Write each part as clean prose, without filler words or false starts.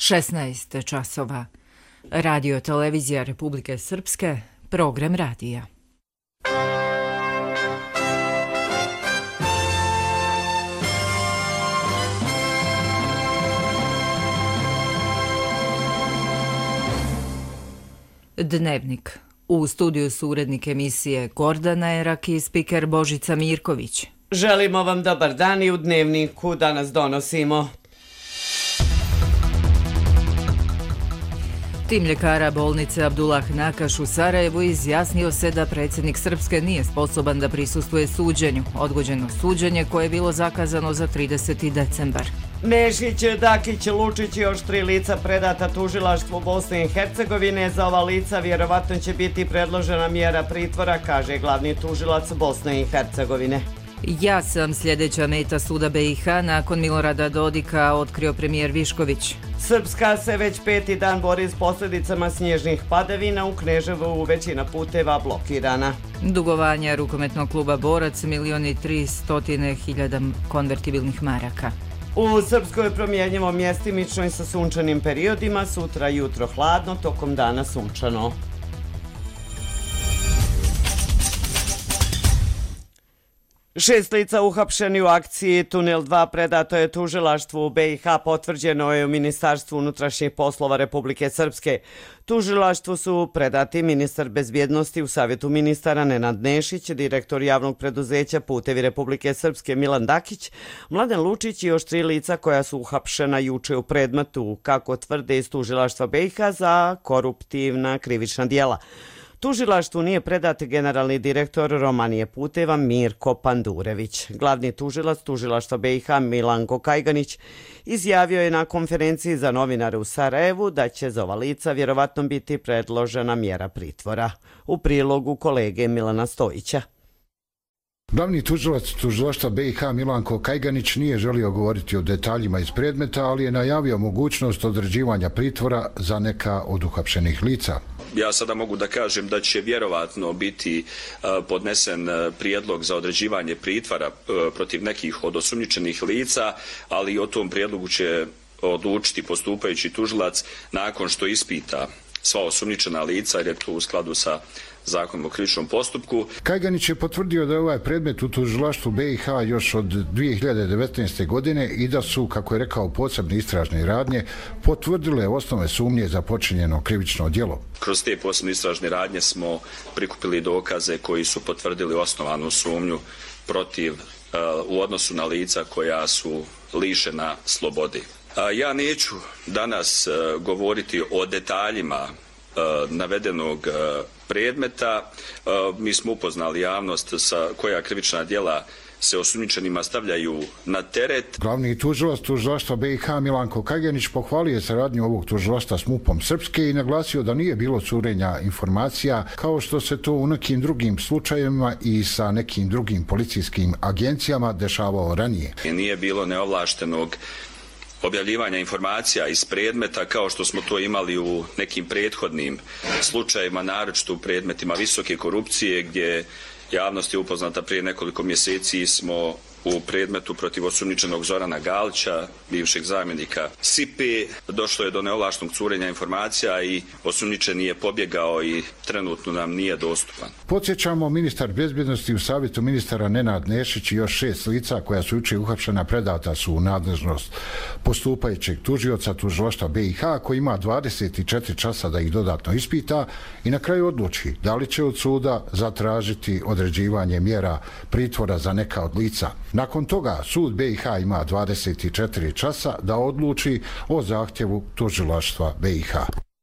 16 časova. Radio televizija Republike Srpske, program radija. Dnevnik. U studiju su urednik emisije Gordana Erak i spiker Božica Mirković. Želimo vam dobar dan i u Dnevniku danas donosimo. Tim ljekara bolnice Abdullah Nakaš u Sarajevu izjasnio se da predsjednik Srpske nije sposoban da prisustvuje suđenju. Odgođeno suđenje koje je bilo zakazano za 30. decembar. Nešić, Dakić, Lučić i još 3 lica predata tužilaštvu Bosne i Hercegovine. Za ova lica vjerovatno će biti predložena mjera pritvora, kaže glavni tužilac Bosne i Hercegovine. Ja sam sljedeća meta suda BiH, nakon Milorada Dodika, otkrio premijer Višković. Srpska se već 5. dan bori s posljedicama snježnih padavina. U Kneževu većina puteva blokirana. Dugovanja rukometnog kluba Borac 1.300.000 konvertibilnih maraka. U Srpskoj promjenjivo mjestimično i sa sunčanim periodima, sutra jutro hladno, tokom dana sunčano. Šest lica uhapšeni u akciji Tunel 2 predato je tužilaštvu u BiH, potvrđeno je u Ministarstvu unutrašnjih poslova Republike Srpske. Tužilaštvu su predati ministar bezbjednosti u Savjetu ministara Nenad Nešić, direktor javnog preduzeća Putevi Republike Srpske Milan Dakić, Mladen Lučić i još 3 lica koja su uhapšena juče u predmetu, kako tvrde iz tužilaštva BiH, za koruptivna krivična djela. Tužilaštvu nije predat generalni direktor Romanije Puteva Mirko Pandurević. Glavni tužilac tužilaštva BiH Milanko Kajganić izjavio je na konferenciji za novinare u Sarajevu da će za ova lica vjerovatno biti predložena mjera pritvora. U prilogu kolege Milana Stojića. Glavni tužilac tužilaštva BiH Milanko Kajganić nije želio govoriti o detaljima iz predmeta, ali je najavio mogućnost određivanja pritvora za neka od uhapšenih lica. Ja sada mogu da kažem da će vjerovatno biti podnesen prijedlog za određivanje pritvora protiv nekih od osumnjičenih lica, ali o tom prijedlogu će odlučiti postupajući tužilac nakon što ispita sva osumnjičena lica, jer je to u skladu sa Zakonom o krivičnom postupku. Kajganić je potvrdio da je ovaj predmet u tužilaštvu BiH još od 2019. godine i da su, kako je rekao, posebne istražne radnje potvrdile osnovne sumnje za počinjeno krivično djelo. Kroz te posebne istražne radnje smo prikupili dokaze koji su potvrdili osnovanu sumnju protiv u odnosu na lica koja su lišena slobode. Ja neću danas govoriti o detaljima navedenog predmeta. Mi smo upoznali javnost sa koja krivična djela se osumnjičenima stavljaju na teret. Glavni tužilac tužilaštva BiH Milanko Kajganić pohvalio saradnju ovog tužilaštva s MUP-om Srpske i naglasio da nije bilo curenja informacija kao što se to u nekim drugim slučajevima i sa nekim drugim policijskim agencijama dešavao ranije. Nije bilo neovlaštenog objavljivanja informacija iz predmeta kao što smo to imali u nekim prethodnim slučajevima, naročito u predmetima visoke korupcije, gdje javnost je upoznata. Prije nekoliko mjeseci smo u predmetu protiv osumnjičenog Zorana Galića, bivšeg zamjenika SIPE, došlo je do neovlaštenog curenja informacija i osumnjičeni je pobjegao i trenutno nam nije dostupan. Podsjećamo, ministar bezbjednosti u Savjetu ministara Nenad Nešić i još 6 lica koja su jučer uhapšena predata su u nadležnost postupajućeg tužioca tužilaštva BiH, koji ima 24 časa da ih dodatno ispita i na kraju odluči da li će od suda zatražiti određivanje mjera pritvora za neka od lica. Nakon toga sud BiH ima 24 časa da odluči o zahtjevu tužilaštva BiH.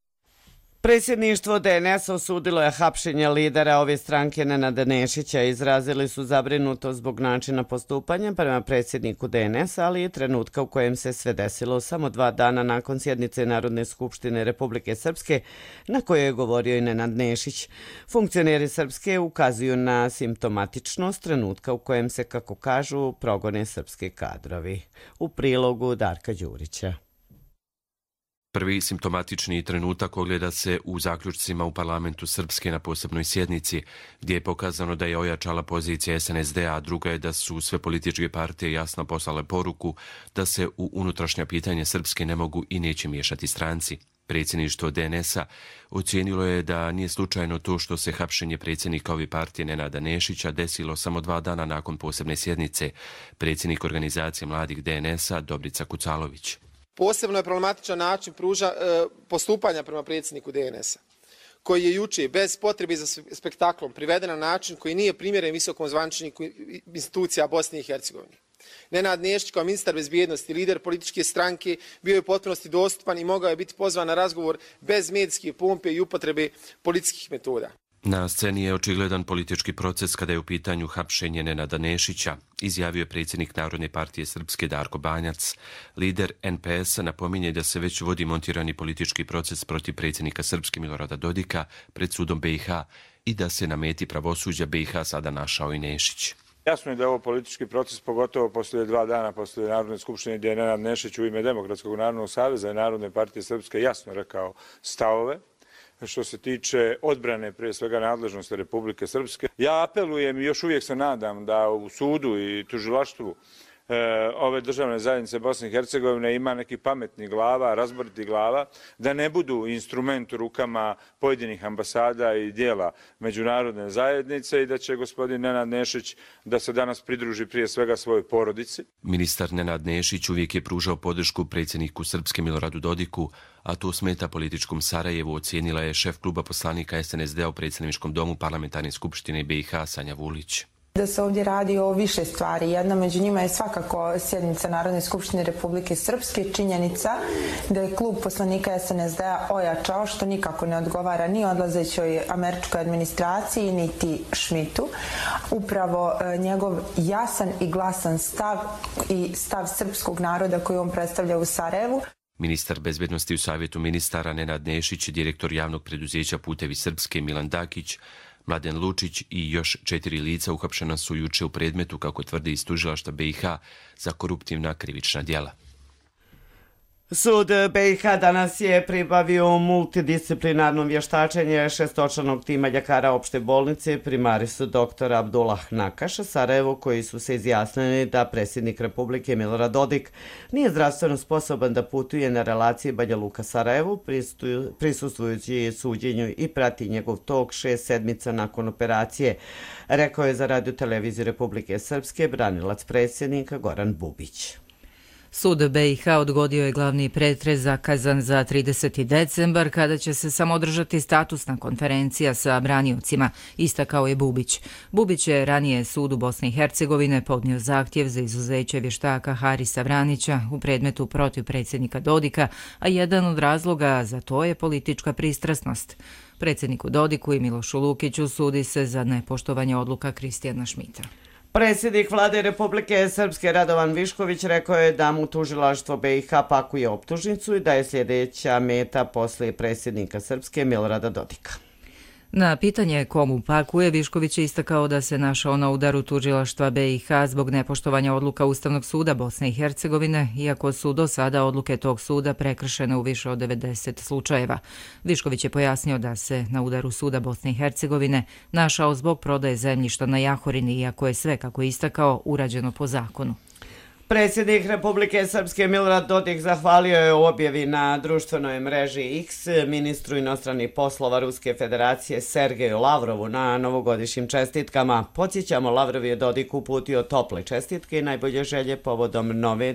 Predsjedništvo DNS osudilo je hapšenje lidera ove stranke Nenada Nešića. Izrazili su zabrinutost zbog načina postupanja prema predsjedniku DNS, ali i trenutka u kojem se sve desilo samo 2 dana nakon sjednice Narodne skupštine Republike Srpske, na kojoj je govorio i Nenad Nešić. Funkcioneri Srpske ukazuju na simptomatičnost trenutka u kojem se, kako kažu, progone srpski kadrovi. U prilogu Darka Đurića. Prvi simptomatični trenutak ogleda se u zaključcima u parlamentu Srpske na posebnoj sjednici, gdje je pokazano da je ojačala pozicija SNSD-a, a druga je da su sve političke partije jasno poslale poruku da se u unutrašnja pitanja Srpske ne mogu i neće miješati stranci. Predsjedništvo DNS-a ocijenilo je da nije slučajno to što se hapšenje predsjednika ove partije Nenada Nešića desilo samo 2 dana nakon posebne sjednice. Predsjednik organizacije mladih DNS-a Dobrica Kucalović. Posebno je problematičan način postupanja prema predsjedniku DNS-a, koji je juče bez potrebe za spektaklom priveden na način koji nije primjeren visokom zvaničniku institucija Bosne i Hercegovine. Nenad Nešić kao ministar bezbjednosti, lider političke stranke, bio je u potpunosti dostupan i mogao je biti pozvan na razgovor bez medijske pompe i upotrebe policijskih metoda. Na sceni je očigledan politički proces kada je u pitanju hapšenje Nenada Nešića, izjavio je predsjednik Narodne partije Srpske Darko Banjac. Lider NPS-a napominje da se već vodi montirani politički proces protiv predsjednika Srpske Milorada Dodika pred sudom BiH i da se na meti pravosuđa BiH sada našao i Nešić. Jasno je da je ovo politički proces, pogotovo poslije 2 dana poslije Narodne skupštine gdje je Nenad Nešić u ime Demokratskog narodnog saveza i Narodne partije Srpske jasno rekao stavove što se tiče odbrane prije svega nadležnosti Republike Srpske. Ja apelujem i još uvijek se nadam da u sudu i tužilaštvu ove državne zajednice Bosne i Hercegovine ima nekih pametnih glava, razboritih glava, da ne budu instrument u rukama pojedinih ambasada i dijela međunarodne zajednice i da će gospodin Nenad Nešić da se danas pridruži prije svega svojoj porodici. Ministar Nenad Nešić uvijek je pružao podršku predsjedniku Srpske Miloradu Dodiku, a to smeta političkom Sarajevu, ocijenila je šef kluba poslanika SNSD-a u predsjedničkom domu Parlamentarne skupštine BiH Sanja Vulić. Da se ovdje radi o više stvari. Jedna među njima je svakako sjednica Narodne skupštine Republike Srpske, činjenica da je klub poslanika SNSD-a ojačao, što nikako ne odgovara ni odlazećoj američkoj administraciji, niti Šmitu. Upravo njegov jasan i glasan stav i stav srpskog naroda koji on predstavlja u Sarajevu. Ministar bezbjednosti u Savjetu ministara Nenad Nešić, direktor javnog preduzeća Putevi Srpske Milan Dakić, Mladen Lučić i još 4 lica uhapšena su juče u predmetu, kako tvrdi iz tužilaštva BiH, za koruptivna krivična djela. Sud BiH danas je pribavio multidisciplinarno vještačenje šestočlanog tima ljekara opšte bolnice primarisu dr. Abdullah Nakaš Sarajevo, koji su se izjasnili da predsjednik Republike Milorad Dodik nije zdravstveno sposoban da putuje na relaciji Banja Luka-Sarajevo, prisustvujući suđenju i prati njegov tok 6 sedmica nakon operacije, rekao je za Radio-televiziju Republike Srpske branilac predsjednika Goran Bubić. Sud BiH odgodio je glavni pretres zakazan za 30. decembar, kada će se samo održati statusna konferencija sa braniocima, istakao je Bubić. Bubić je ranije sudu Bosne i Hercegovine podnio zahtjev za izuzeće vještaka Harisa Vranića u predmetu protiv predsjednika Dodika, a jedan od razloga za to je politička pristrasnost. Predsjedniku Dodiku i Milošu Lukiću sudi se za nepoštovanje odluka Kristijana Šmita. Predsjednik vlade Republike Srpske Radovan Višković rekao je da mu tužilaštvo BiH pakuje optužnicu i da je sljedeća meta poslije predsjednika Srpske Milorada Dodika. Na pitanje komu pakuje, Višković je istakao da se našao na udaru tužilaštva BiH zbog nepoštovanja odluka Ustavnog suda Bosne i Hercegovine, iako su do sada odluke tog suda prekršene u više od 90 slučajeva. Višković je pojasnio da se na udaru suda Bosne i Hercegovine našao zbog prodaje zemljišta na Jahorini, iako je sve, kako je istakao, urađeno po zakonu. Predsjednik Republike Srpske Milorad Dodik zahvalio je u objavi na društvenoj mreži X ministru inostranih poslova Ruske federacije Sergeju Lavrovu na novogodišnjim čestitkama. Podsjećamo, Lavrov je Dodiku uputio tople čestitke i najbolje želje povodom nove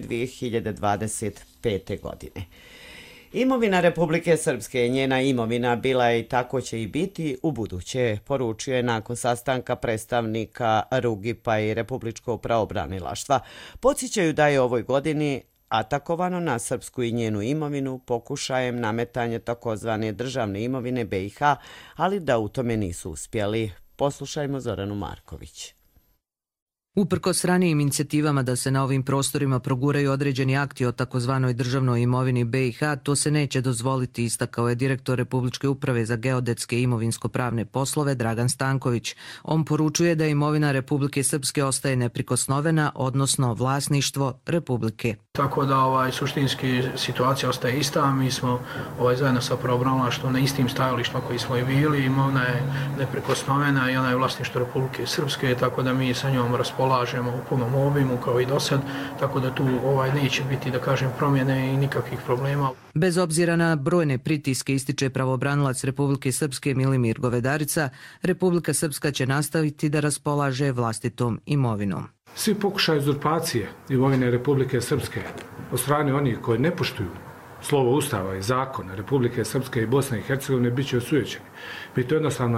2025. godine. Imovina Republike Srpske je njena imovina, bila je i tako će i biti u buduće, poručio je nakon sastanka predstavnika RUGIP-a i Republičkog pravobranilaštva. Podsjećaju da je ovoj godini atakovano na srpsku i njenu imovinu pokušajem nametanja takozvane državne imovine BiH, ali da u tome nisu uspjeli. Poslušajmo Zoranu Marković. Uprkos ranijim inicijativama da se na ovim prostorima proguraju određeni akti o takozvanoj državnoj imovini BiH, to se neće dozvoliti, istakao je direktor Republičke uprave za geodetske i imovinsko-pravne poslove Dragan Stanković. On poručuje da imovina Republike Srpske ostaje neprikosnovena, odnosno vlasništvo Republike. Tako da suštinski situacija ostaje ista, mi smo zajedno sa pravobranilaštvom na istim stajalištima koji smo i bili, imovina je neprikosnovena i ona je vlasništvo Republike Srpske, tako da mi sa njom raspolažemo u punom obimu kao i do sad, tako da tu neće biti, da kažem, promjene i nikakvih problema. Bez obzira na brojne pritiske, ističe pravobranilac Republike Srpske Milimir Govedarica, Republika Srpska će nastaviti da raspolaže vlastitom imovinom. Svi pokušaj uzurpacije imovine Republike Srpske od strane onih koji ne poštuju slovo Ustava i zakona Republike Srpske i Bosne i Hercegovine bit će osujećeni. Mi to jednostavno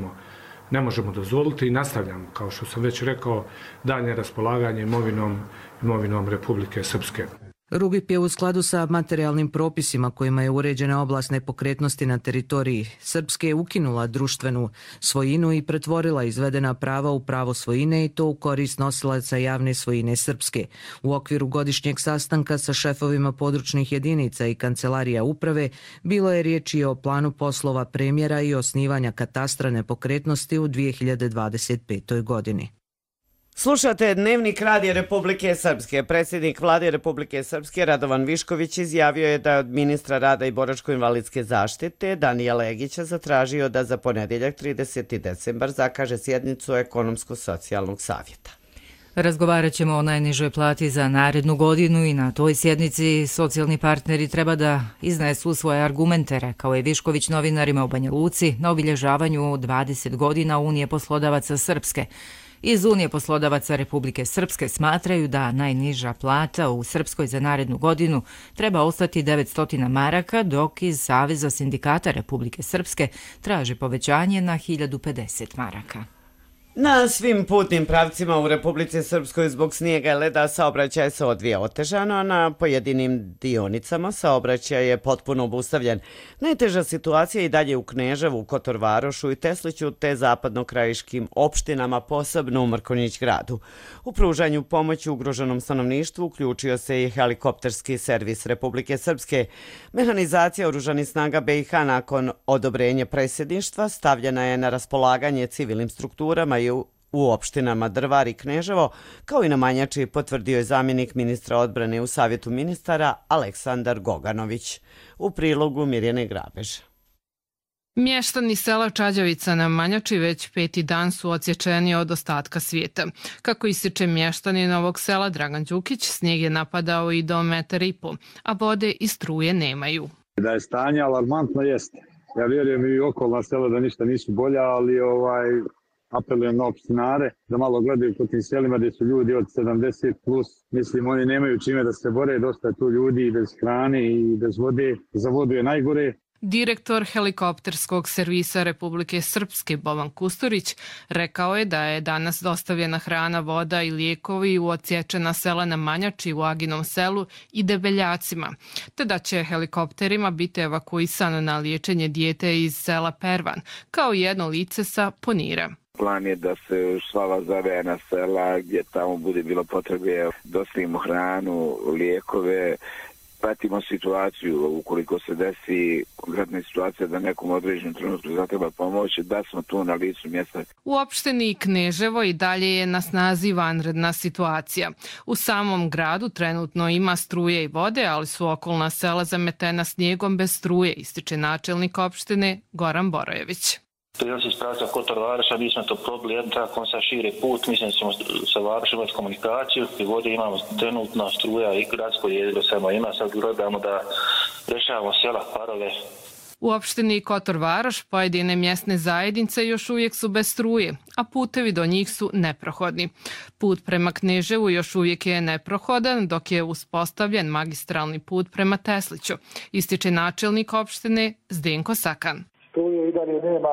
ne možemo dozvoliti i nastavljamo, kao što sam već rekao, dalje raspolaganje imovinom Republike Srpske. RUGIP je u skladu sa materijalnim propisima kojima je uređena oblast nepokretnosti na teritoriji Srpske ukinula društvenu svojinu i pretvorila izvedena prava u pravo svojine i to u korist nosilaca javne svojine Srpske. U okviru godišnjeg sastanka sa šefovima područnih jedinica i kancelarija uprave bilo je riječi o planu poslova premjera i osnivanja katastra nepokretnosti u 2025. godini. Slušate Dnevnik Radija Republike Srpske. Predsjednik Vlade Republike Srpske Radovan Višković izjavio je da je od ministra rada i boračko-invalidske zaštite Danijela Egića zatražio da za ponedjeljak 30. decembar zakaže sjednicu Ekonomsko-socijalnog savjeta. Razgovarat ćemo o najnižoj plati za narednu godinu i na toj sjednici socijalni partneri treba da iznesu svoje argumente, rekao je Višković novinarima u Banja Luci na obilježavanju 20 godina Unije poslodavaca Srpske. Iz Unije poslodavaca Republike Srpske smatraju da najniža plata u Srpskoj za narednu godinu treba ostati 900 maraka, dok iz Saveza sindikata Republike Srpske traži povećanje na 1050 maraka. Na svim putnim pravcima u Republici Srpskoj zbog snijega i leda saobraćaj se odvija otežano, a na pojedinim dionicama saobraćaj je potpuno obustavljen. Najteža situacija je i dalje u Kneževu, Kotor Varošu i Tesliću te zapadnokrajiškim opštinama, posebno u Mrkonjić gradu. U pružanju pomoći ugroženom stanovništvu uključio se i helikopterski servis Republike Srpske. Mehanizacija oružanih snaga BiH nakon odobrenja predsjedništva stavljena je na raspolaganje civilnim strukturama i u opštinama Drvar i Kneževo, kao i na Manjači, potvrdio je zamjenik ministra odbrane u Savjetu ministara Aleksandar Goganović. U prilogu Mirjane Grabež. Mještani sela Čađavica na Manjači već 5. dan su odsječeni od ostatka svijeta. Kako ističe mještanin ovog sela Dragan Đukić, snijeg je napadao i do 1,5 m, a vode i struje nemaju. Da je stanje alarmantno jeste. Ja vjerujem i okolna sela da ništa nisu bolja, ali apelujem na opštinare da malo gledaju po tim selima gdje su ljudi od 70+. Mislim, oni nemaju čime da se bore, dosta je tu ljudi i bez hrane i bez vode. Za vodu je najgore. Direktor helikopterskog servisa Republike Srpske Boban Kusturić rekao je da je danas dostavljena hrana, voda i lijekovi u odsječena sela na Manjači, u Aginom selu i Debeljacima, te da će helikopterima biti evakuisan na liječenje dijete iz sela Pervan, kao i jedno lice sa Ponira. Plan je da se sva zavejana sela gdje tamo bude bilo potrebe dostavimo hranu, lijekove, pratimo situaciju, ukoliko se desi konkretna situacija da nekom određenom trenutku zatreba pomoći, da smo tu na licu mjesta. U opštini Kneževo i dalje je na snazi vanredna situacija. U samom gradu trenutno ima struje i vode, ali su okolna sela zametena snijegom bez struje, ističe načelnik opštine Goran Borojević. Prilici iz pravca Kotor Varoša, mi smo to probili jedan tako sa širi put, mislim da ćemo sa Varošom imati komunikaciju i vode imamo trenutno, struja i gradsko jedilo samo ima, sad gledamo da rešavamo sela, parove. U opštini Kotor Varoš pojedine mjesne zajednice još uvijek su bez struje, a putevi do njih su neprohodni. Put prema Kneževu još uvijek je neprohodan, dok je uspostavljen magistralni put prema Tesliću, ističe načelnik opštine Zdenko Sakan. Struje i dalje nema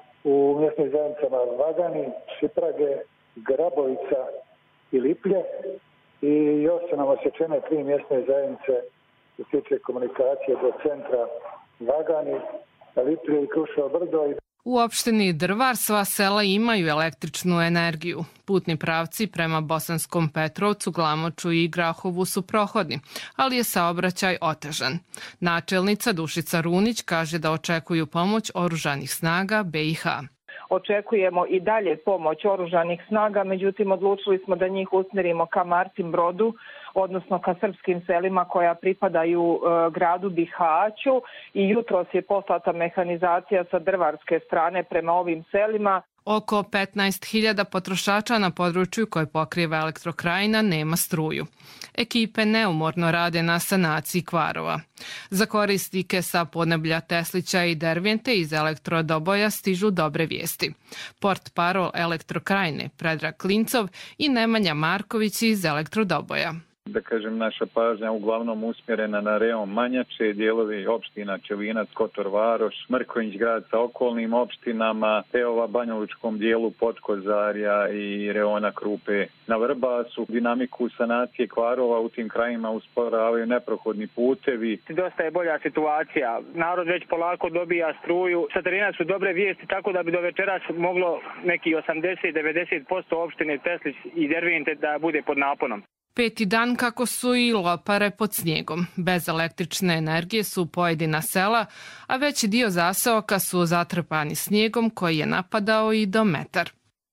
u mjesnim zajednicama Vagani, Šiprage, Grabovica i Liplje i još su nam osjećene 3 mjesne zajednice što se tiče komunikacije do centra Vagani, Liplje i Kruševo Brdo. U opštini Drvar sva sela imaju električnu energiju. Putni pravci prema Bosanskom Petrovcu, Glamoču i Grahovu su prohodni, ali je saobraćaj otežan. Načelnica Dušica Runić kaže da očekuju pomoć oružanih snaga BiH. Očekujemo i dalje pomoć oružanih snaga, međutim odlučili smo da njih usmjerimo ka Martin Brodu, odnosno ka srpskim selima koja pripadaju gradu Bihaću i jutros je poslata mehanizacija sa drvarske strane prema ovim selima. Oko 15.000 potrošača na području koje pokriva Elektrokrajina nema struju. Ekipe neumorno rade na sanaciji kvarova. Za korisnike sa podneblja Teslića i Dervente iz Elektrodoboja stižu dobre vijesti. Portparol Elektrokrajine Predrag Klincov i Nemanja Marković iz Elektrodoboja. Da kažem, naša pažnja uglavnom usmjerena na rejon Manjače, dijelovi opština Čelinac, Kotor Varoš, Mrkonjić grad sa okolnim opštinama, te ova Banjalučkom dijelu Podkozarja i reona Krupe na Vrbasu. Dinamiku sanacije kvarova u tim krajima usporavaju neprohodni putevi. Dosta je bolja situacija. Narod već polako dobija struju. Sa terena su dobre vijesti, tako da bi do večeras moglo neki 80-90% opštine Teslić i Dervente da bude pod naponom. 5. dan kako su i lopare pod snijegom. Bez električne energije su pojedina sela, a veći dio zaseoka su zatrpani snijegom koji je napadao i do metar.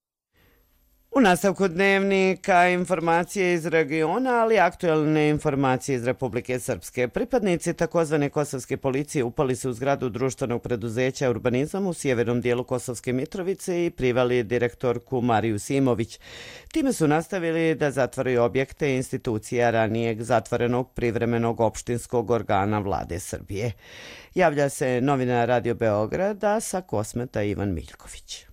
U nastavku dnevnika informacije iz regiona, ali aktualne informacije iz Republike Srpske. Pripadnici takozvane kosovske policije upali su u zgradu društvenog preduzeća Urbanizam u sjevernom dijelu Kosovske Mitrovice i priveli direktorku Mariju Simović. Time su nastavili da zatvaraju objekte institucija ranijeg zatvorenog privremenog opštinskog organa vlade Srbije. Javlja se novinar Radio Beograda sa Kosmeta Ivan Miljković.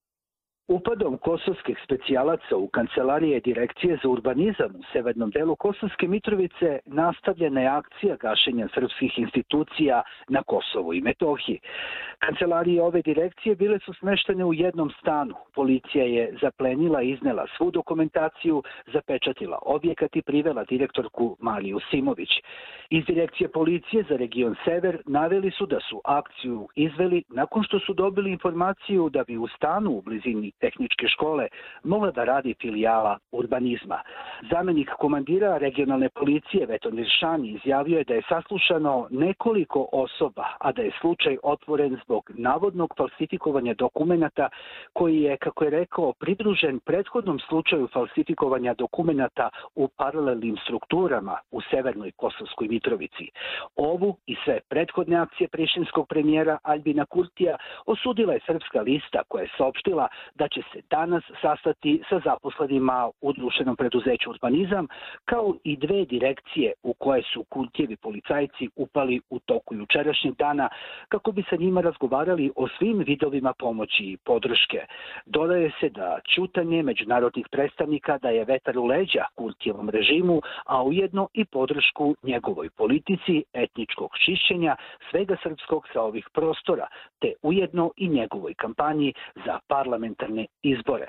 Upadom kosovskih specijalaca u kancelarije Direkcije za urbanizam u severnom delu Kosovske Mitrovice nastavljena je akcija gašenja srpskih institucija na Kosovu i Metohiji. Kancelarije ove direkcije bile su smeštene u jednom stanu. Policija je zaplenila i iznela svu dokumentaciju, zapečatila objekat i privela direktorku Mariju Simović. Iz Direkcije policije za region Sever naveli su da su akciju izveli nakon što su dobili informaciju da bi u stanu u blizini tehničke škole mogla da radi filijala urbanizma. Zamenik komandira regionalne policije Vetonir Šani izjavio je da je saslušano nekoliko osoba, a da je slučaj otvoren zbog navodnog falsifikovanja dokumenata koji je, kako je rekao, pridružen prethodnom slučaju falsifikovanja dokumenata u paralelnim strukturama u severnoj Kosovskoj Mitrovici. Ovu i sve prethodne akcije prištinskog premijera Aljbina Kurtija osudila je Srpska lista koja je saopštila da će se danas sastati sa zaposlenima u društvenom preduzeću Urbanizam, kao i dve direkcije u koje su Kurtijevi policajci upali u toku jučerašnjeg dana kako bi sa njima razgovarali o svim vidovima pomoći i podrške. Dodaje se da ćutanje međunarodnih predstavnika daje vetar u leđa Kurtijevom režimu, a ujedno i podršku njegovoj politici etničkog čišćenja svega srpskog sa ovih prostora, te ujedno i njegovoj kampanji za parlamentarne izbore.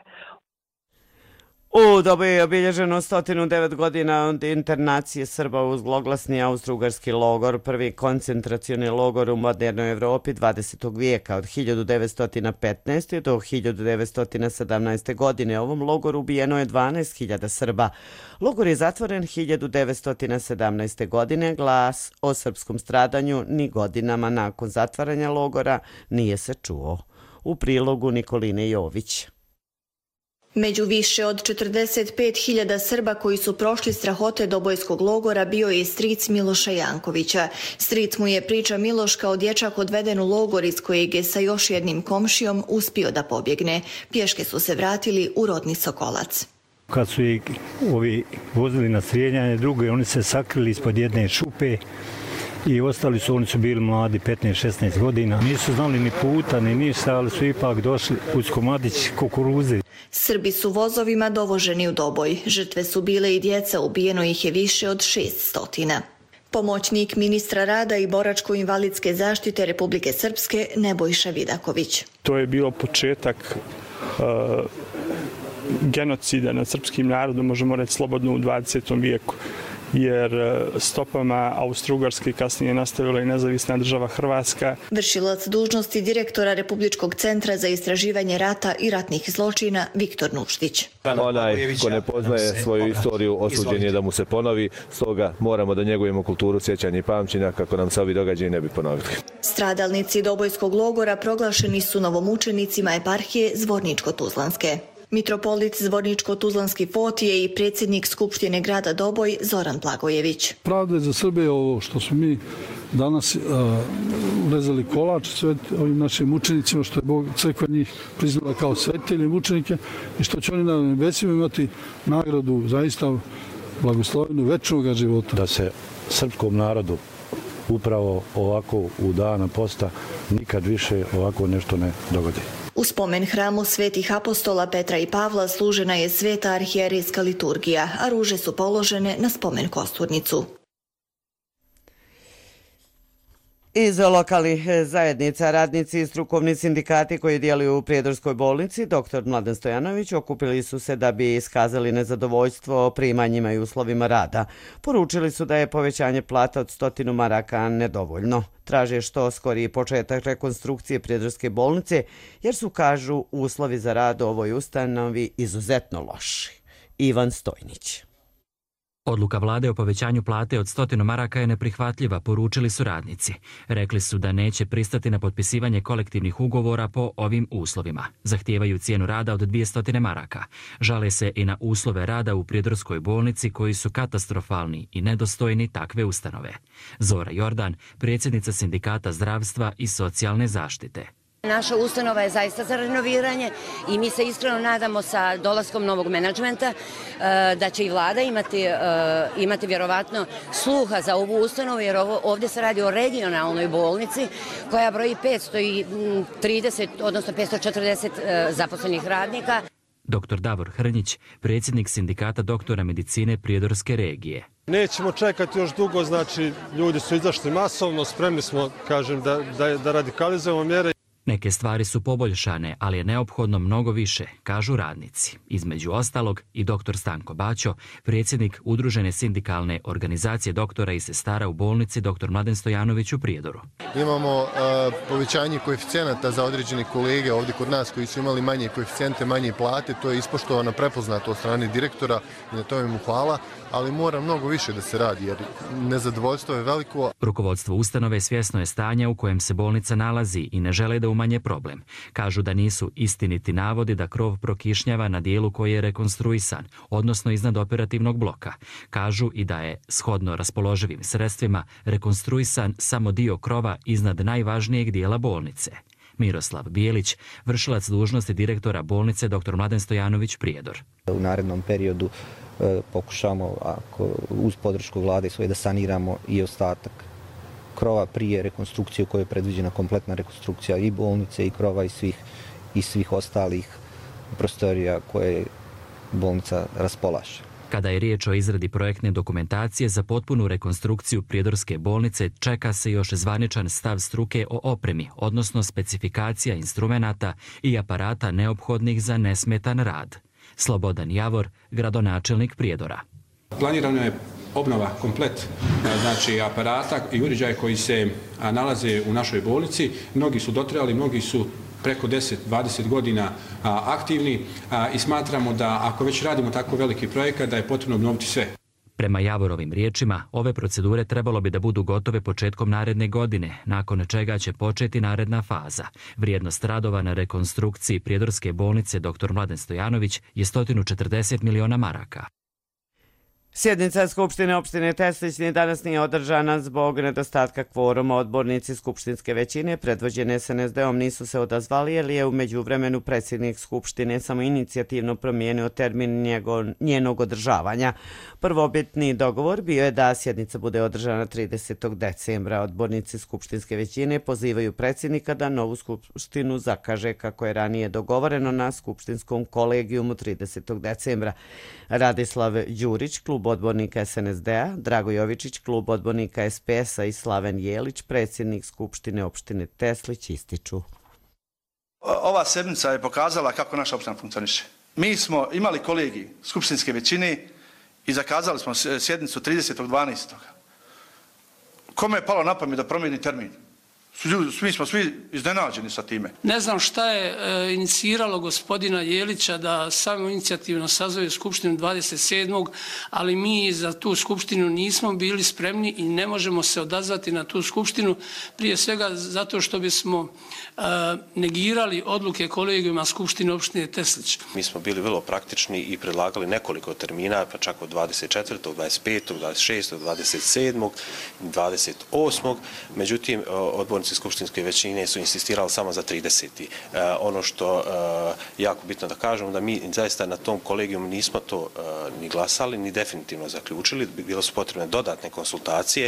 U Doboju je obilježeno 109 godina od internacije Srba u zloglasni austro-ugarski logor, prvi koncentracioni logor u modernoj Evropi 20. vijeka od 1915. do 1917. godine. U ovom logoru ubijeno je 12.000 Srba. Logor je zatvoren 1917. godine. Glas o srpskom stradanju ni godinama nakon zatvaranja logora nije se čuo. U prilogu Nikoline Jović. Među više od 45.000 Srba koji su prošli strahote Dobojskog logora bio je i stric Miloša Jankovića. Stric mu je, priča Miloš, kao dječak odveden u logor iz kojeg je sa još jednim komšijom uspio da pobjegne. Pješke su se vratili u rodni Sokolac. Kad su ih ovi vozili na strijeljanje druge, oni se sakrili ispod jedne šupe i ostali su, oni su bili mladi, 15-16 godina. Nisu znali ni puta, ni ništa, ali su ipak došli uz komadić kukuruze. Srbi su vozovima dovoženi u Doboj. Žrtve su bile i djeca, ubijeno ih je više od 600. Pomoćnik ministra rada i boračko-invalidske zaštite Republike Srpske Nebojša Vidaković. To je bio početak genocida nad srpskim narodom, možemo reći slobodno, u 20. vijeku. jer stopama Austro-Ugarske kasnije nastavila i nezavisna država Hrvatska. Vršilac dužnosti direktora Republičkog centra za istraživanje rata i ratnih zločina Viktor Nuštić. Onaj ko ne poznaje svoju istoriju osuđen je da mu se ponovi, stoga moramo da njegujemo kulturu sjećanja i pamćenja kako nam se ovi događaji ne bi ponovili. Stradalnici Dobojskog logora proglašeni su novomučenicima eparhije Zvorničko-Tuzlanske. Mitropolit Zvorničko-Tuzlanski Fotije i predsjednik Skupštine grada Doboj Zoran Blagojević. Pravda je za Srbe ovo što smo mi danas urezali kolač ovim našim mučenicima, što je crkva njih priznala kao svetitelje mučenike i što će oni na nebesima imati nagradu zaista blagoslovenu večnog života. Da se srpskom narodu upravo ovako u dana posta nikad više ovako nešto ne dogodi. U spomen hramu svetih apostola Petra i Pavla služena je sveta arhijerejska liturgija, a ruže su položene na spomen kosturnicu. Iz lokalnih zajednica radnici i strukovni sindikati koji djeluju u Prijedorskoj bolnici dr. Mladen Stojanović okupili su se da bi iskazali nezadovoljstvo primanjima i uslovima rada. Poručili su da je povećanje plata od 100 maraka nedovoljno. Traže što skoriji početak rekonstrukcije Prijedorske bolnice jer su, kažu, uslovi za rad u ovoj ustanovi izuzetno loši. Ivan Stojnić. Odluka vlade o povećanju plate od 100 maraka je neprihvatljiva, poručili su radnici. Rekli su da neće pristati na potpisivanje kolektivnih ugovora po ovim uslovima. Zahtijevaju cijenu rada od 200 maraka. Žale se i na uslove rada u Prijedorskoj bolnici koji su katastrofalni i nedostojni takve ustanove. Zora Jordan, predsjednica Sindikata zdravstva i socijalne zaštite. Naša ustanova je zaista za renoviranje i mi se iskreno nadamo sa dolaskom novog menadžmenta da će i vlada imati vjerovatno sluha za ovu ustanovu, jer ovdje se radi o regionalnoj bolnici koja broji 530, odnosno 540 zaposlenih radnika. Dr. Davor Hrnjić, predsjednik Sindikata doktora medicine Prijedorske regije. Nećemo čekati još dugo, znači ljudi su izašli masovno, spremni smo, kažem, da radikalizujemo mjere. Neke stvari su poboljšane, ali je neophodno mnogo više, kažu radnici. Između ostalog i dr. Stanko Baćo, predsjednik Udružene sindikalne organizacije doktora i sestara u bolnici dr. Mladen Stojanović u Prijedoru. Imamo povećanje koeficijenata za određene kolege ovdje kod nas koji su imali manje koeficijente, manje plate. To je ispoštovano, prepoznato od strane direktora i na tome mu hvala, ali mora mnogo više da se radi jer nezadovoljstvo je veliko. Rukovodstvo ustanove svjesno je stanja u kojem se bolnica nalazi i ne žele da umanje problem. Kažu da nisu istiniti navodi da krov prokišnjava na dijelu koji je rekonstruisan, odnosno iznad operativnog bloka. Kažu i da je, shodno raspoloživim sredstvima, rekonstruisan samo dio krova iznad najvažnijeg dijela bolnice. Miroslav Bijelić, vršilac dužnosti direktora bolnice dr. Mladen Stojanović Prijedor. U narednom periodu pokušamo, uz podršku vlade svoje, da saniramo i ostatak krova prije rekonstrukcije u kojoj je predviđena kompletna rekonstrukcija i bolnice i krova i svih ostalih prostorija koje bolnica raspolaže. Kada je riječ o izradi projektne dokumentacije za potpunu rekonstrukciju Prijedorske bolnice, čeka se još zvaničan stav struke o opremi, odnosno specifikacija instrumenata i aparata neophodnih za nesmetan rad. Slobodan Javor, gradonačelnik Prijedora. Planirano je obnova komplet aparata i uređaja koji se nalaze u našoj bolnici. Mnogi su dotrajali, mnogi su preko 10-20 godina aktivni i smatramo da ako već radimo tako veliki projekat da je potrebno obnoviti sve. Prema Javorovim riječima, ove procedure trebalo bi da budu gotove početkom naredne godine, nakon čega će početi naredna faza. Vrijednost radova na rekonstrukciji Prijedorske bolnice dr. Mladen Stojanović je 140 miliona maraka. Sjednica Skupštine opštine Teslić danas nije održana zbog nedostatka kvoruma. Odbornici skupštinske većine predvođene SNSD-om nisu se odazvali jer je u međuvremenu predsjednik Skupštine samoinicijativno promijenio termin njenog održavanja. Prvobitni dogovor bio je da sjednica bude održana 30. decembra. Odbornici skupštinske većine pozivaju predsjednika da novu skupštinu zakaže kako je ranije dogovoreno na skupštinskom kolegijumu 30. decembra. Radislav Đurić, klub odbornika SNSD-a, Drago Jovičić, klub odbornika SPS-a i Slaven Jelić, predsjednik Skupštine opštine Teslić, ističu. Ova sedmica je pokazala kako naša opština funkcioniše. Mi smo imali kolegij skupštinske većine i zakazali smo sjednicu 30.12. Kome je palo na pamet da promijeni termin? Mi smo svi iznenađeni sa time. Ne znam šta je iniciralo gospodina Jelića da samo inicijativno sazove skupštinu 27. ali mi za tu skupštinu nismo bili spremni i ne možemo se odazvati na tu skupštinu, prije svega zato što bismo negirali odluke kolegijuma Skupštine opštine Teslić. Mi smo bili vrlo praktični i predlagali nekoliko termina, pa čak od 24., 25., 26., 27., 28. Međutim, odbornici skupštinske većine su insistirali samo za 30. Ono što je jako bitno da kažemo, da mi zaista na tom kolegijumu nismo to ni glasali, ni definitivno zaključili, bilo su potrebne dodatne konsultacije.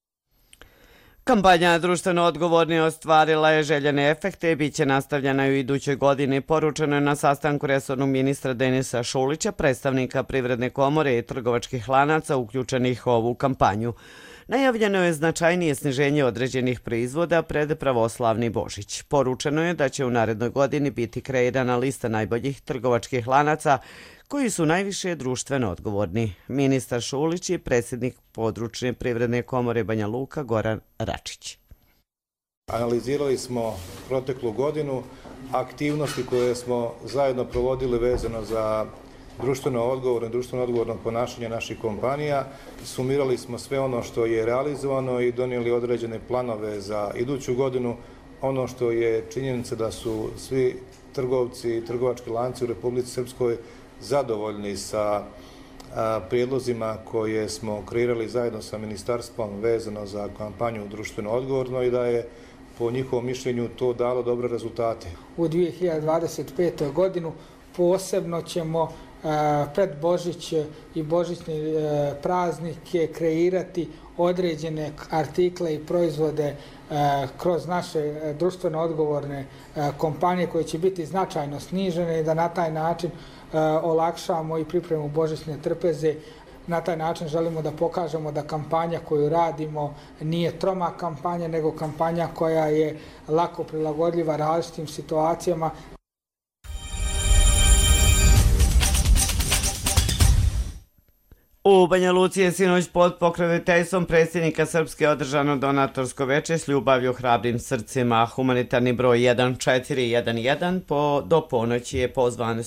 Kampanja društveno odgovorni ostvarila je željene efekte i bit će nastavljena u idućoj godini. Poručeno je na sastanku resornog ministra Denisa Šulića, predstavnika Privredne komore i trgovačkih lanaca uključenih u ovu kampanju. Najavljeno je značajnije sniženje određenih proizvoda pred pravoslavni Božić. Poručeno je da će u narednoj godini biti kreirana lista najboljih trgovačkih lanaca koji su najviše društveno odgovorni. Ministar Šulić i predsjednik područne Privredne komore Banja Luka Goran Račić. Analizirali smo proteklu godinu aktivnosti koje smo zajedno provodili vezano za društveno odgovorno ponašanje naših kompanija. Sumirali smo sve ono što je realizovano i donijeli određene planove za iduću godinu. Ono što je činjenica da su svi trgovci i trgovački lanci u Republici Srpskoj zadovoljni sa prijedlozima koje smo kreirali zajedno sa ministarstvom vezano za kampanju društveno odgovorno i da je po njihovom mišljenju to dalo dobre rezultate. U 2025. godinu posebno ćemo pred Božić i božićne praznike kreirati određene artikle i proizvode kroz naše društveno odgovorne kompanije koje će biti značajno snižene i da na taj način olakšamo i pripremu božićne trpeze. Na taj način želimo da pokažemo da kampanja koju radimo nije troma kampanja, nego kampanja koja je lako prilagodljiva različitim situacijama. U Banja Luci je sinoć pod pokroviteljstvom predsjednika Srpske održano donatorsko veče s ljubavlju, hrabrim srcima. Humanitarni broj 1411 do ponoći je pozvan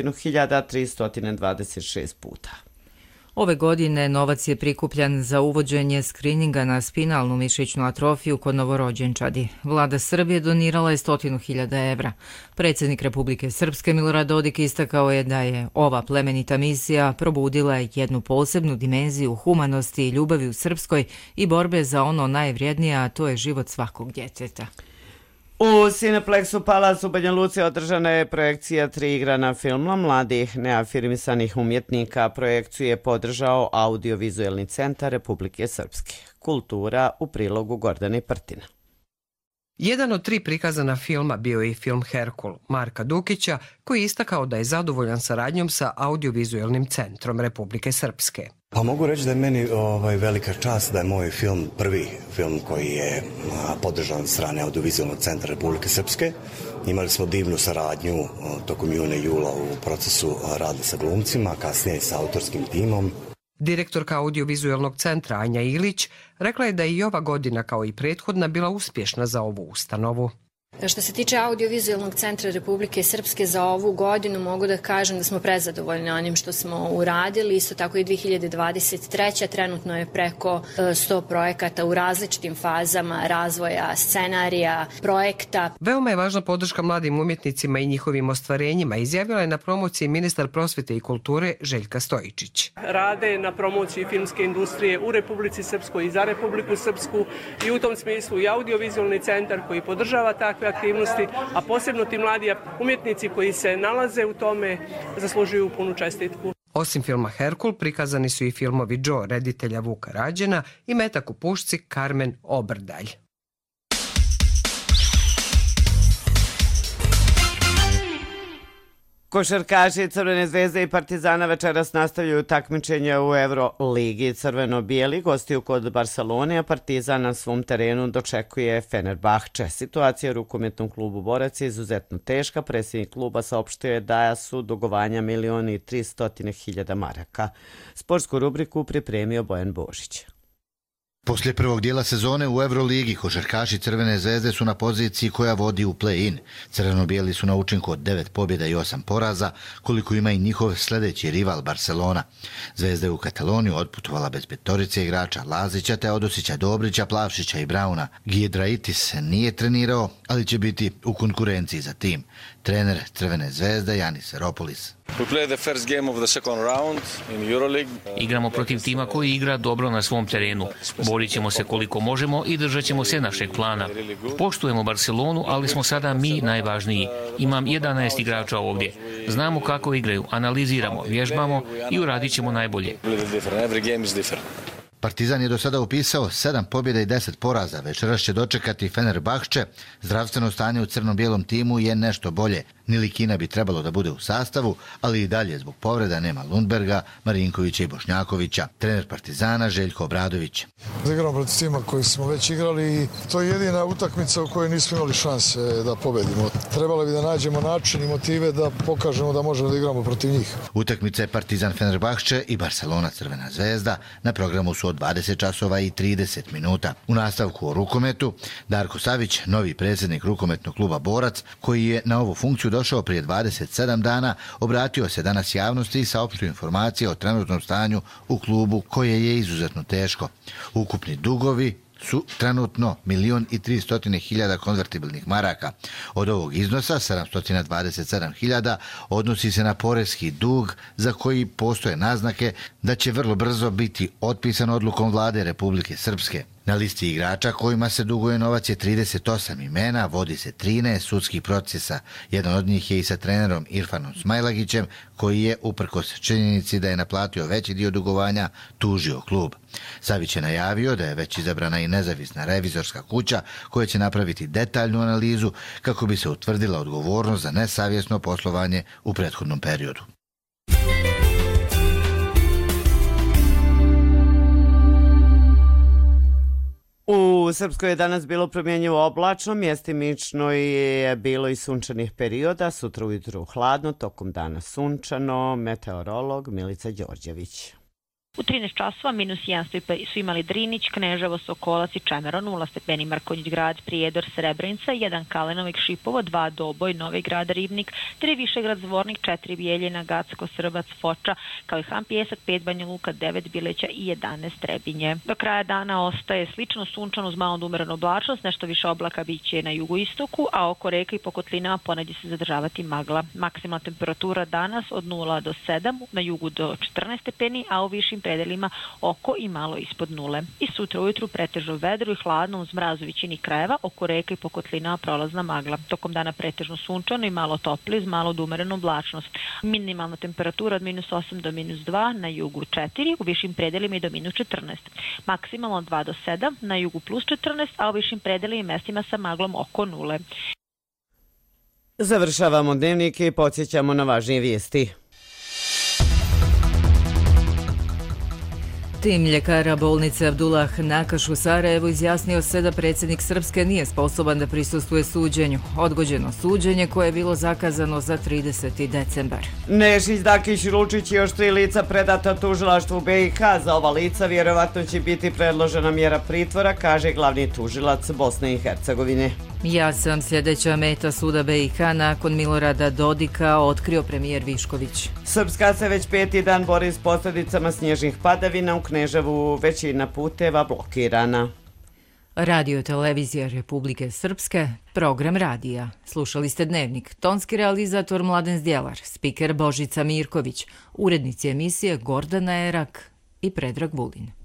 100.326 puta. Ove godine novac je prikupljan za uvođenje skrininga na spinalnu mišićnu atrofiju kod novorođenčadi. Vlada Srbije donirala je 100.000 evra. Predsjednik Republike Srpske Milorad Dodik istakao je da je ova plemenita misija probudila jednu posebnu dimenziju humanosti i ljubavi u Srpskoj i borbe za ono najvrijednije, a to je život svakog djeteta. U Cineplexu Palace u Banja Luci održana je projekcija 3 igrana filma mladih neafirmisanih umjetnika. Projekciju je podržao Audio-vizuelni centar Republike Srpske. Kultura u prilogu Gordane Prtina. Jedan od 3 prikazana filma bio je i film Herkul Marka Dukića, koji je istakao da je zadovoljan saradnjom sa Audio-vizuelnim centrom Republike Srpske. Pa mogu reći da je meni velika čast da je moj film prvi film koji je podržan od strane Audio-vizuelnog centra Republike Srpske. Imali smo divnu saradnju tokom juna i jula u procesu rada sa glumcima, kasnije sa autorskim timom. Direktorka Audio-vizuelnog centra Anja Ilić rekla je da je i ova godina kao i prethodna bila uspješna za ovu ustanovu. Što se tiče Audio-vizuelnog centra Republike Srpske za ovu godinu, mogu da kažem da smo prezadovoljni onim što smo uradili. Isto tako i 2023. Trenutno je preko 100 projekata u različitim fazama razvoja scenarija, projekta. Veoma je važna podrška mladim umjetnicima i njihovim ostvarenjima, izjavila je na promociji ministar prosvjete i kulture Željka Stojičić. Rade na promociji filmske industrije u Republici Srpskoj i za Republiku Srpsku i u tom smislu i Audio-vizuelni centar koji podržava takve aktivnosti, a posebno ti mladi umjetnici koji se nalaze u tome zaslužuju punu čestitku. Osim filma Herkul, prikazani su i filmovi Joe, reditelja Vuka Rađena i Metak u pušci Karmen Obrdalj. Košarkaši Crvene zvezde i Partizana večeras nastavljaju takmičenje u Euroligi. Crveno-bijeli gostiju kod Barcelone, a Partizan na svom terenu dočekuje Fenerbahče. Situacija u rukometnom klubu Borac je izuzetno teška. Predsjednik kluba saopštio je da su dugovanja 1.300.000 maraka. Sportsku rubriku pripremio Bojan Božić. Poslije prvog dijela sezone u Euroligi, košarkaši Crvene zvezde su na poziciji koja vodi u play-in. Crveno-bijeli su na učinku od 9 pobjeda i 8 poraza, koliko ima i njihov sljedeći rival Barcelona. Zvezda je u Kataloniju otputovala bez petorice igrača Lazića, Teodosića, Dobrića, Plavšića i Brauna. Gijedraitis nije trenirao, ali će biti u konkurenciji za tim. Trener Crvene zvezde Janis Seropolis. Igramo protiv tima koji igra dobro na svom terenu. Borit ćemo se koliko možemo i držat ćemo se našeg plana. Poštujemo Barcelonu, ali smo sada mi najvažniji. Imam 11 igrača ovdje. Znamo kako igraju, analiziramo, vježbamo i uradit ćemo najbolje. Partizan je do sada upisao 7 pobjeda i 10 poraza. Večeras će dočekati Fenerbahče. Zdravstveno stanje u crno-bijelom timu je nešto bolje. Nilikina bi trebalo da bude u sastavu, ali i dalje zbog povreda nema Lundberga, Marinkovića i Bošnjakovića. Trener Partizana Željko Obradović. Igramo protiv tima koji smo već igrali i to je jedina utakmica u kojoj nismo imali šanse da pobedimo. Trebalo bi da nađemo način i motive da pokažemo da možemo da igramo protiv njih. Utakmice Partizan Fenerbahče i Barcelona Crvena zvezda na programu su od 20 časova i 30 minuta. U nastavku o rukometu, Darko Savić, novi predsjednik rukometnog kluba Borac, koji je na ovu funkciju došao prije 27 dana, obratio se danas javnosti i saopštio informacije o trenutnom stanju u klubu koje je izuzetno teško. Ukupni dugovi su trenutno 1.300.000 konvertibilnih maraka. Od ovog iznosa 727.000 odnosi se na porezki dug za koji postoje naznake da će vrlo brzo biti otpisan odlukom vlade Republike Srpske. Na listi igrača kojima se duguje novac je 38 imena, vodi se 13 sudskih procesa. Jedan od njih je i sa trenerom Irfanom Smajlagićem, koji je, uprkos činjenici da je naplatio veći dio dugovanja, tužio klub. Savić je najavio da je već izabrana i nezavisna revizorska kuća koja će napraviti detaljnu analizu kako bi se utvrdila odgovornost za nesavjesno poslovanje u prethodnom periodu. U Srpskoj je danas bilo promjenjivo oblačno, mjestimično je bilo i sunčanih perioda, sutra ujutru hladno, tokom dana sunčano, meteorolog Milica Đorđević. U 13 časova -1 su imali Drinić, Kneževo, Sokolac i Čemeron, 0 stepeni Markonjić grad, Prijedor, Srebrenica, 1 Kalenovik, Šipovo, 2 Doboj, Novi grad, Ribnik, 3 Višegrad, Zvornik, 4 Bijeljina, Gacko, Srbac, Foča, kao i Han Pjesak, 5 Banja Luka, 9 Bileća i 11 Trebinje. Do kraja dana ostaje slično sunčano uz malo umerenu oblačnost, nešto više oblaka biće na jugoistoku, a oko reka i po kotlinama ponegdje se zadržavati magla. Maksimalna temperatura danas od 0 do 7, na jugu do 14 stepeni, a u višim predelima oko i malo ispod 0. I sutra ujutru pretežno vedro i hladno uz mraz u većini krajeva, oko reka i po kotlinama prolazna magla. Tokom dana pretežno sunčano i malo topli uz malo umerenu oblačnost. Minimalna temperatura od -8 do -2, na jugu 4, u višim predelima i do -14. Maksimalno od 2 do 7, na jugu +14, a u višim predelima i mestima sa maglom oko 0. Završavamo dnevnik i podsjećamo na važnije vijesti. Tim ljekara bolnice Abdullah Nakaš u Sarajevu izjasnio se da predsjednik Srpske nije sposoban da prisustvuje suđenju. Odgođeno suđenje koje je bilo zakazano za 30. decembar. Nešić, Dakić, Lučić i još 3 lica predata tužilaštvu BiH. Za ova lica vjerovatno će biti predložena mjera pritvora, kaže glavni tužilac Bosne i Hercegovine. Ja sam sljedeća meta suda BiH nakon Milorada Dodika, otkrio premijer Višković. Srpska se već 5. dan bori s posljedicama snježnih padavina, u Kneževu većina puteva blokirana. Radio televizija Republike Srpske, program radija. Slušali ste Dnevnik, tonski realizator Mladen Zdjelar, spiker Božica Mirković, urednici emisije Gordana Erak i Predrag Vulin.